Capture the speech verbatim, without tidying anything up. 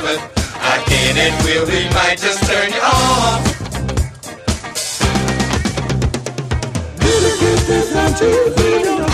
but I can and will, we might just turn you on. Really get this on Tuesday,